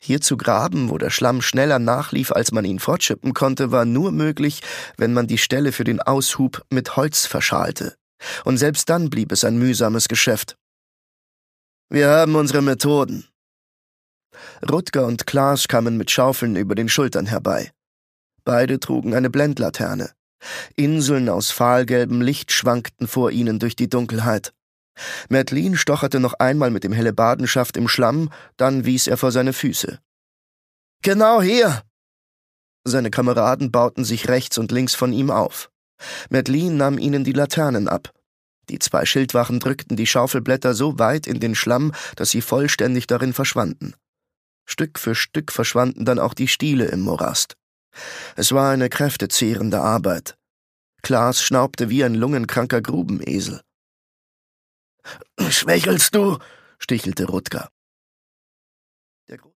Hier zu graben, wo der Schlamm schneller nachlief, als man ihn fortschippen konnte, war nur möglich, wenn man die Stelle für den Aushub mit Holz verschalte. Und selbst dann blieb es ein mühsames Geschäft. »Wir haben unsere Methoden.« Rutger und Klaas kamen mit Schaufeln über den Schultern herbei. Beide trugen eine Blendlaterne. Inseln aus fahlgelbem Licht schwankten vor ihnen durch die Dunkelheit. Märtlin stocherte noch einmal mit dem Hellebardenschaft im Schlamm, dann wies er vor seine Füße. »Genau hier!« Seine Kameraden bauten sich rechts und links von ihm auf. Märtlin nahm ihnen die Laternen ab. Die 2 Schildwachen drückten die Schaufelblätter so weit in den Schlamm, dass sie vollständig darin verschwanden. Stück für Stück verschwanden dann auch die Stiele im Morast. Es war eine kräftezehrende Arbeit. Klaas schnaubte wie ein lungenkranker Grubenesel. »Schwächelst du?« stichelte Rutger.